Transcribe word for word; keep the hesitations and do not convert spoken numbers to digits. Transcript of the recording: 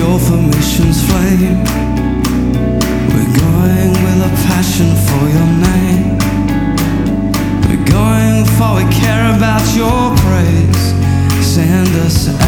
fuel for mission's flame. We're going with a passion for your name. We're going for we care about your praise. Send us out.